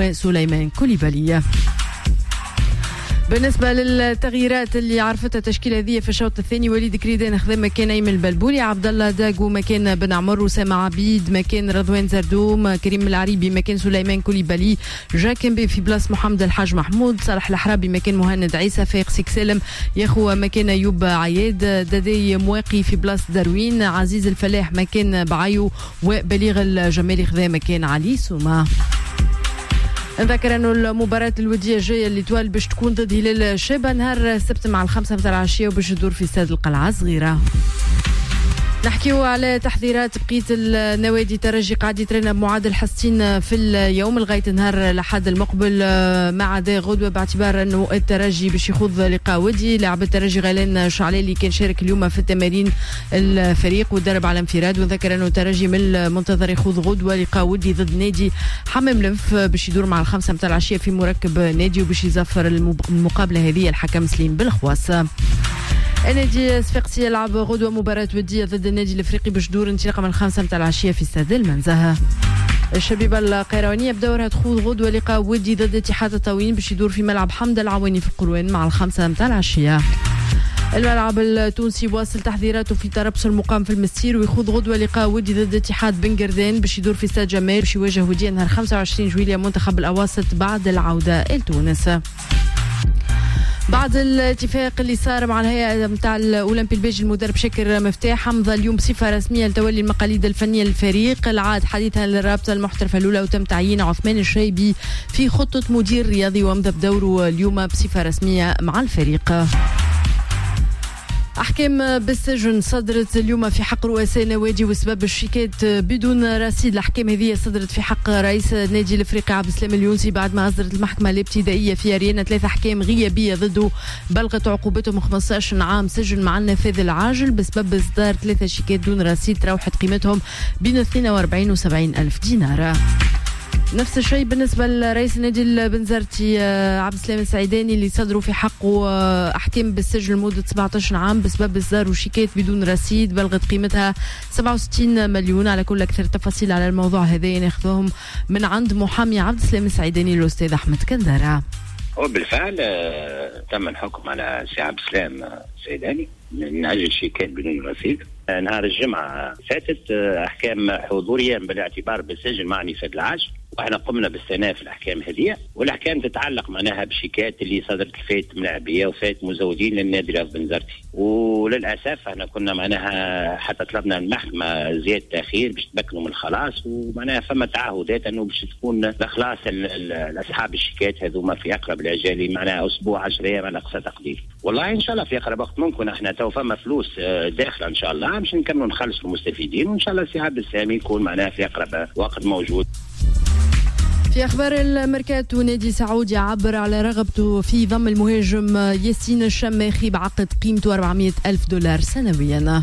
وسليمان كوليبالي. بالنسبة للتغييرات اللي عرفتها التشكيلة هذه في الشوط الثاني: وليد كريدان خذا مكان أيمن البلبولي، عبد الله داغو مكان بن عمر، وسام عبيد مكان رضوان زردوم، كريم العريبي مكان سليمان كوليبالي، جاكمبي في بلاص محمد الحاج محمود، صالح الحرابي مكان مهند عيسى، فايق سيكسلم ياخو مكان أيوب عياد، دادي مواقي في بلاص داروين، عزيز الفلاح مكان بعيو، وبليغ الجمالي خذا مكان علي سوما. نذكر انه المباراة الودية الجاية اللي توال باش تكون ضد هلال الشابة نهار السبت مع 5 متاع العشية، وباش تدور في استاد القلعة الصغيرة. نحكيو على تحضيرات بقية النوادي. ترجي قاعد يترينا بمعدل حصتين في اليوم لغاية نهار الأحد المقبل، ما عدا غدوة، باعتبار أنه الترجي باش يخوض لقاء ودي. لاعب الترجي غيلان شعلالي كان شارك اليوم في التمارين الفريق ودرب على انفراد، وذكر أنه الترجي من المنتظر يخوض غدوة لقاء ودي ضد نادي حمام لنف باش يدور مع 5 متاع العشية في مركب نادي، وباش يزفر المقابلة هذه الحكم سليم بالخواص. النادي الصفاقسي يلعب غدوة مباراة ودية ضد النادي الافريقي باش دور انطلاقا من 5 متاع العشية في استاد المنزه. الشبيبة القيروانية بدورها تخوض غدوة لقاء ودي ضد اتحاد الطاوين باش يدور في ملعب حمد العواني في القروان مع 5 متاع العشية. الملعب التونسي واصل تحضيراته في طرابلس المقام في المستير، ويخوض غدوة لقاء ودي ضد اتحاد بن قردان باش يدور في استاد جمال، باش يواجه ودية نهار 25 جويلية منتخب الأواسط بعد العودة لتونس. بعد الاتفاق اللي صار مع الهيئة متاع الأولمبي البيجي المدرب شاكر مفتاح مضى اليوم بصفة رسمية لتولي المقاليد الفنية للفريق. العاد حديثا للرابطة المحترفة الأولى، وتم تعيين عثمان الشايبي في خطة مدير رياضي، ومضى بدوره اليوم بصفة رسمية مع الفريق. أحكام بالسجن صدرت اليوم في حق رؤساء نوادي وسبب الشيكات بدون رصيد. الأحكام هذه صدرت في حق رئيس النادي الأفريقي عبد السلام اليونسي بعد ما أصدرت المحكمة الابتدائية في أريانا 3 أحكام غيابية ضده، بلغت عقوبتهم 15 عام سجن مع النفاذ العاجل بسبب إصدار 3 شيكات دون رصيد تراوحت قيمتهم بين 42 و 70 ألف دينار. نفس الشيء بالنسبة لرئيس النادي البنزرتي عبد السلام السعيداني اللي صدروا في حقه أحكام بالسجن لمدة 17 عام بسبب إصدار شيكات بدون رصيد بلغت قيمتها 67 مليون. على كل أكثر التفاصيل على الموضوع هذا ناخذهم من عند محامي عبد السلام السعيداني الأستاذ أحمد كندارة. وبالفعل تم الحكم على سي عبد السلام السعيداني من أجل شيكات بدون رصيد نهار الجمعة فاتت، أحكام حضورية بالاعتبار بالسجن مع نفاذ العاجل، واحنا قمنا باستئناف الاحكام هذه، والاحكام تتعلق معناها بشيكات اللي صدرت الفات من لاعبيه وفات مزودين للنادي الرياض بنزرتي. وللاسف احنا كنا معناها حتى طلبنا المحكمه زياده تاخير باش تمكنوا من الخلاص، ومعناها فما تعهدات انه باش تكون الاخلاص الاصحاب الشيكات هذوما في اقرب الاجال، معناها اسبوع 10 ايام على اقصى تقدير. والله ان شاء الله في اقرب وقت ممكن، احنا تو فما فلوس داخله ان شاء الله باش نكملوا نخلصوا المستفيدين، وان شاء الله سي عبد السلام يكون معناها في اقرب وقت موجود. في أخبار الميركاتو، نادي سعودي عبر على رغبته في ضم المهاجم ياسين الشماخي بعقد قيمته 400 ألف دولار سنويا.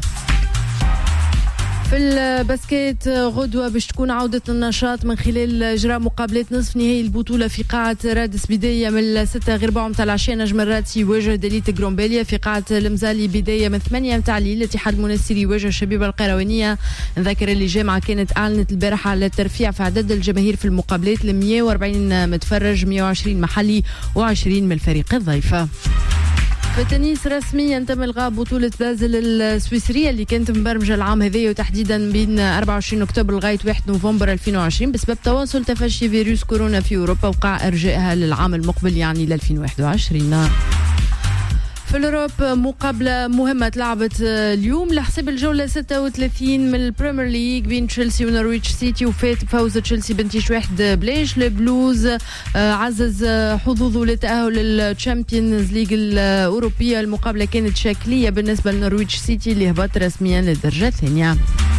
في الباسكيت غدوة باش تكون عودة النشاط من خلال إجراء مقابلات نصف نهائي البطولة في قاعة رادس، بداية من 6 غير ربع متاع العشية نجم الراتي يواجه دليت جرومبيليا، في قاعة المزالي بداية من 8 متاع الليل الاتحاد المنستيري يواجه الشبيبة القيروانية. نذكر اللي الجامعة كانت أعلنت البارحة على الترفيع في عدد الجماهير في المقابلات ل 140 متفرج، 120 محلي و20 من الفريق الضيفة. في التنس رسميا تم الغاء بطولة بازل السويسرية اللي كانت مبرمجة العام هذا، وتحديدا بين 24 أكتوبر لغاية 1 نوفمبر 2020 بسبب تواصل تفشي فيروس كورونا في أوروبا، وقع إرجائها للعام المقبل يعني ل 2021. في الأوروب مقابلة مهمة تلعبت اليوم لحساب الجولة 36 من البريمير ليج بين تشيلسي ونورويتش سيتي، وفات فوز تشيلسي بنتيش 1 بلاش. البلوز عزز حظوظه للتأهل للتشامبيونز ليج الأوروبية. المقابلة كانت شكلية بالنسبة لنورويتش سيتي اللي هبط رسميا للدرجة الثانية.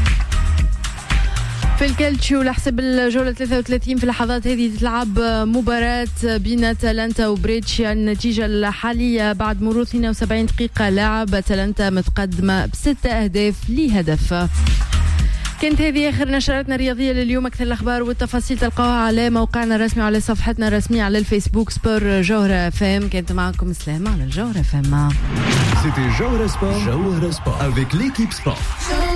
في الكالتشيو لحسب الجولة 33 في اللحظات هذه تلعب مباراة بين أتلانتا وبريتشيا. النتيجة الحالية بعد مرور 72 دقيقة لعب أتلانتا متقدمة ب6 أهداف لهدف. كانت هذه آخر نشراتنا الرياضية لليوم. أكثر الأخبار والتفاصيل تلقاها على موقعنا الرسمي وعلى صفحتنا الرسمية على الفيسبوك سبور جوهرة فام. كانت معكم سلامة على الجوهرة فام. C'était Jauhara Sport avec l'équipe sport.